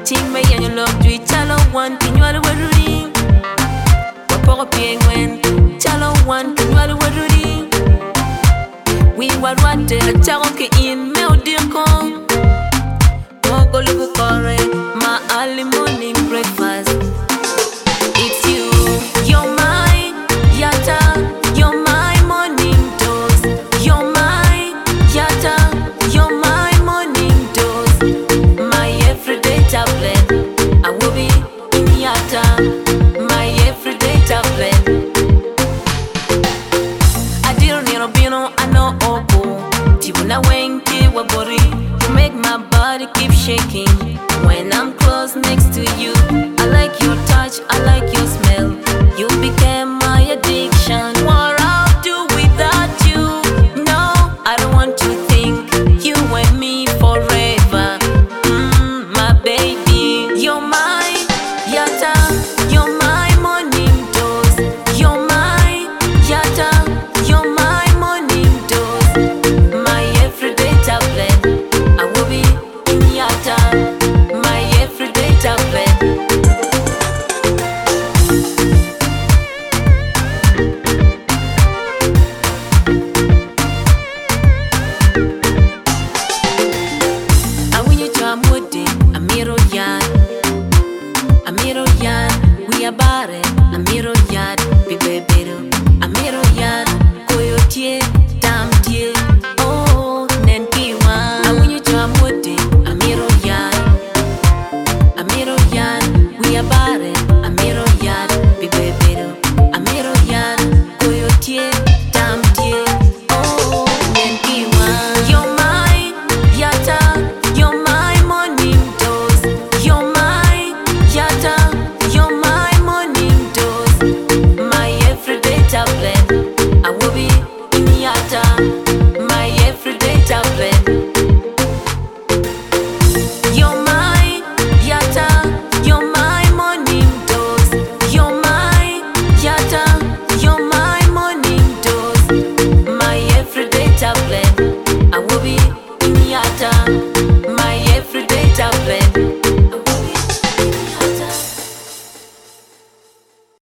ting me and your love do it. Chalo one thing you are the word. Wapoko piengwen. Chalo one thing you are the word. We were what the chalo ke in me o dear con. Mogo lugu kore my early morning breakfast. It's you, you're mine, yata. You're my morning dose. You're my yata. You're my morning dose. My everyday tablet. I will be in yata. My everyday tablet. I didn't need a bino. I know opo. Tibuna wenki wabori. You make my body keep shaking when I'm close next to you.